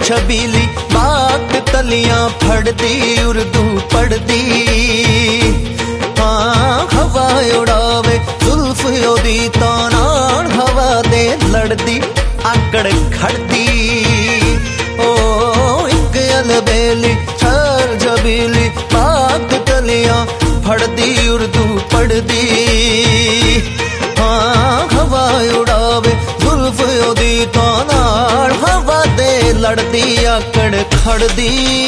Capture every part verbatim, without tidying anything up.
छबीली बात तलियां फड़दी उर्दू पढ़दी हाँ हवा उड़ावे जुल्फ ओदी तां नाल हवा दे लड़दी आकड़ खड़दी ओ एक अलबेली छर छबीली बात तलियां फड़दी उर्दू पढ़दी हाँ हवा उड़ावे जुल्फ ओदी तां नाल हवा दे लड़दी आकड़ खड़दी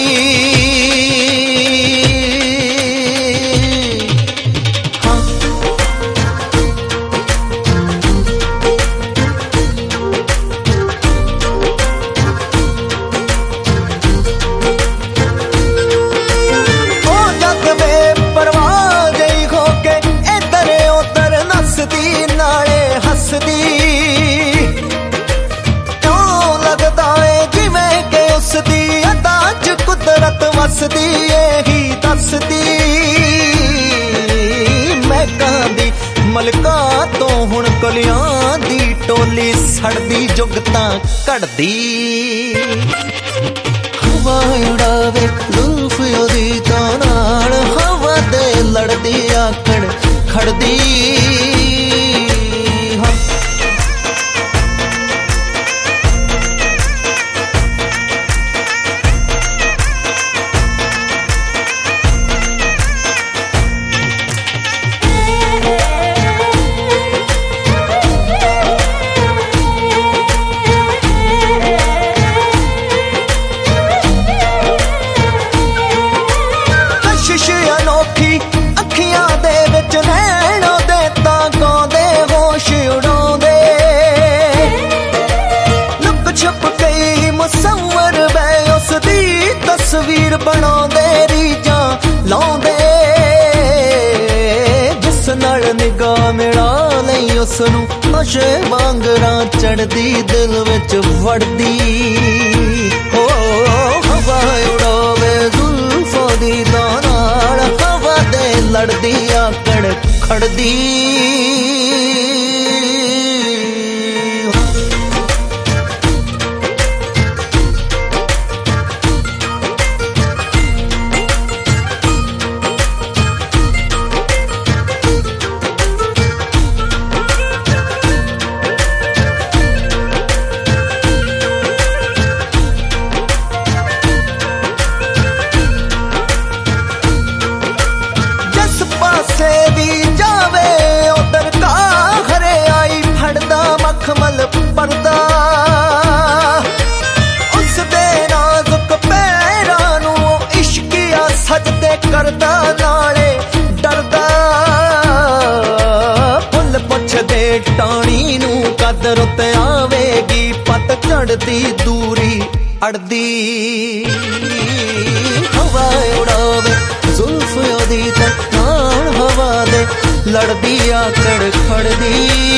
वसदी ही दसदी महकां दी मलका तो हुण कलियां दी टोली सड़दी जुगतां कढ़दी हवा उड़ावे जुल्फ ओदी तां नाल हवा दे लड़दी आकड़ खड़दी तस्वीर बनाउंदे रीजां लाउंदे जिस नाल निगाह मिला लई उसनूं नशे वांगरां चढ़दी दिल विच वड़दी हो हवा उड़ावे जुल्फ दी तां नाल हवा दे लड़दी आकड़ खड़दी मखमल पर्दा उस दे नाजुक पैरां नूं इश्किया सजदे करदा नाले डरदा फुल पुछदे टाणी नूं कदर ते आवेगी पत चढ़दी दूरी अड़दी हवा उड़ावे जुल्फ ओदी तां नाल हवा दे लड़दी आकड़ खड़दी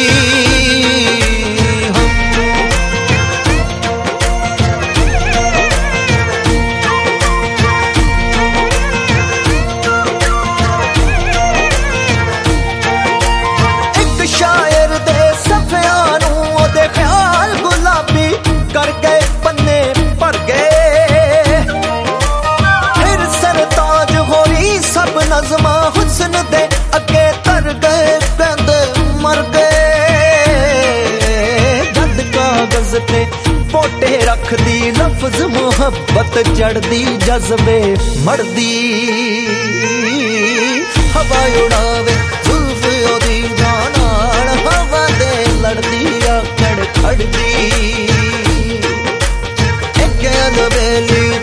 कर गए पन्ने भर गए फिर सरताज होरी सब नज़मा हुस्न दे अगे तर गए पेंद मर गए जद कागज पे पोटे रख दी लफ्ज मोहब्बत जड़दी जज्बे मरदी हवा उड़ावे जुल्फ ओदी नाल हवा दे लड़दी आकड़ खड़दी Belly